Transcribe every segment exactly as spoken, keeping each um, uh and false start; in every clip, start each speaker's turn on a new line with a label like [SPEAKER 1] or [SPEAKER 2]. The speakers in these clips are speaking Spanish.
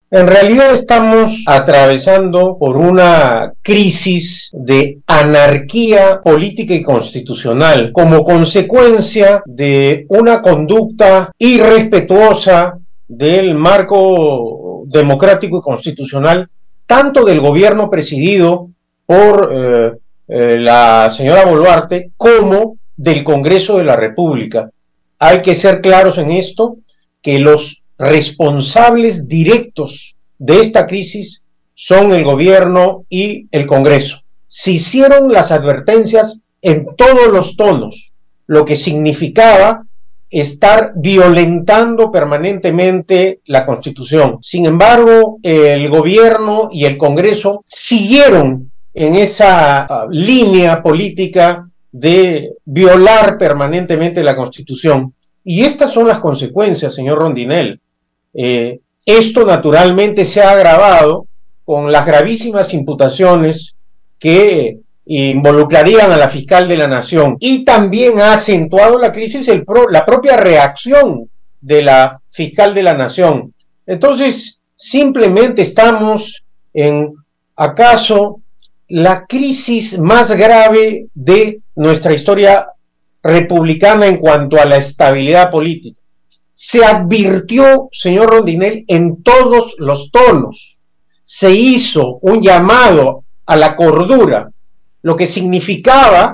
[SPEAKER 1] En realidad estamos atravesando por una crisis de anarquía política y constitucional como consecuencia de una conducta irrespetuosa del marco democrático y constitucional, tanto del gobierno presidido por eh, eh, la señora Boluarte como del Congreso de la República. Hay que ser claros en esto, que los responsables directos de esta crisis son el gobierno y el Congreso. Se hicieron las advertencias en todos los tonos, lo que significaba estar violentando permanentemente la Constitución. Sin embargo, el gobierno y el Congreso siguieron en esa uh, línea política de violar permanentemente la Constitución. Y estas son las consecuencias, señor Rondinel. Eh, esto naturalmente se ha agravado con las gravísimas imputaciones que involucrarían a la fiscal de la Nación, y también ha acentuado la crisis el pro, la propia reacción de la fiscal de la Nación. Entonces, simplemente estamos en, acaso, la crisis más grave de nuestra historia republicana en cuanto a la estabilidad política. Se advirtió, señor Rondinel, en todos los tonos. Se hizo un llamado a la cordura, lo que significaba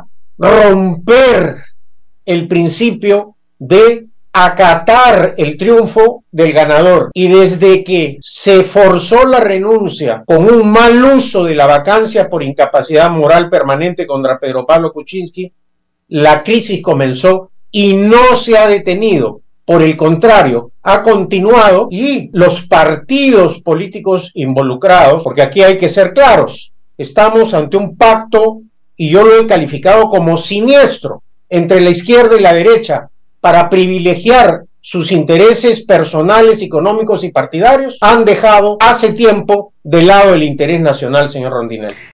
[SPEAKER 1] romper el principio de acatar el triunfo del ganador. Y desde que se forzó la renuncia con un mal uso de la vacancia por incapacidad moral permanente contra Pedro Pablo Kuczynski, la crisis comenzó y no se ha detenido. Por el contrario, ha continuado, y los partidos políticos involucrados, porque aquí hay que ser claros, estamos ante un pacto, y yo lo he calificado como siniestro, entre la izquierda y la derecha, para privilegiar sus intereses personales, económicos y partidarios. Han dejado hace tiempo de lado el interés nacional, señor Rondinel.